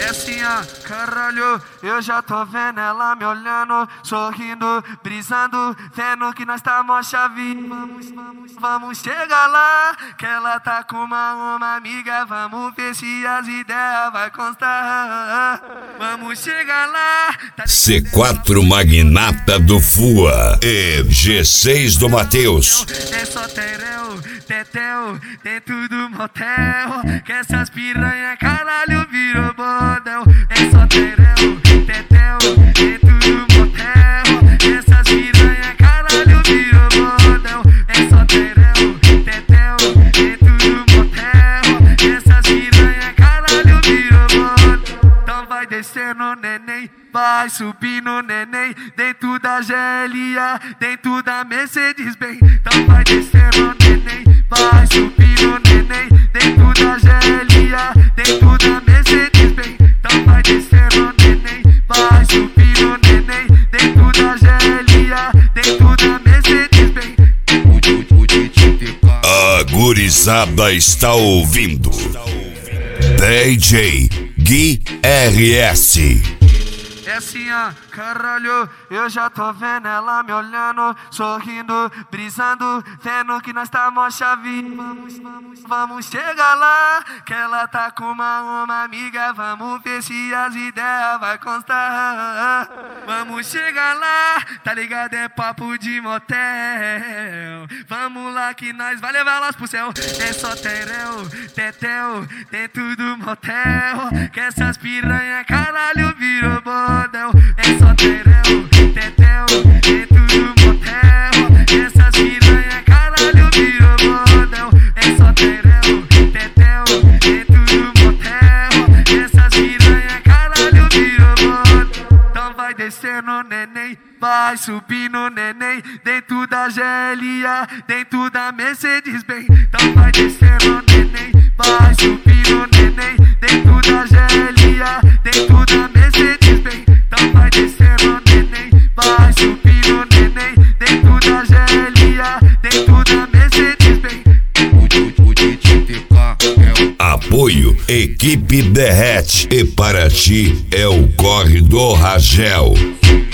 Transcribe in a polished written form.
assim, ó, caralho, eu já tô vendo ela me olhando, sorrindo, brisando, vendo que nós tá mó chave. Vamos chegar lá, que ela tá com uma amiga, vamos ver se as ideias vai constar. Vamos chegar lá. C4 Magnata do Fua e G6 do Matheus. É só tereu, tetel, dentro do motel, que essas piranha caralho virou bordel. É só tereu, tetel, dentro do motel, que essas piranha caralho virou bordel. É só tereu, tetel, dentro do motel, que essas piranha caralho virou bordel. Então vai descendo, neném, vai subindo, neném, dentro da GLA, dentro da Mercedes-Benz. Então vai descendo, neném, vai subindo, neném, dentro da GLA, dentro da Mercedes-Benz. Então vai descendo, neném, vai subindo, neném, dentro da GLA, dentro da Mercedes-Benz. A gurizada está ouvindo DJ Gui RS. É assim, ó, caralho, eu já tô vendo ela me olhando, sorrindo, brisando, vendo que nós tá mó chave. Vamos chegar lá, que ela tá com uma amiga, vamos ver se as ideias vai constar. Vamos chegar lá, tá ligado, é papo de motel. Vamos lá que nós vai levar elas pro céu. É só tereu, tetel, dentro do motel, que essas piranha caralho virou bordel. É só tereu, tetel, dentro do motel, que essas piranha caralho virou bordel. É só tereu, tetel, dentro do motel, que essas piranha caralho virou bordel. Então vai descendo, neném, vai subindo, neném, dentro da GLA, dentro da Mercedes-Benz. Então vai descendo, neném, vai subindo, neném, dentro da GLA, dentro da Mercedes-Benz. Então vai descendo, neném, vai subindo, neném, dentro da GLA, dentro da Mercedes-Benz. Apoio Equipe Derrete e para ti é o Corre do Ragel.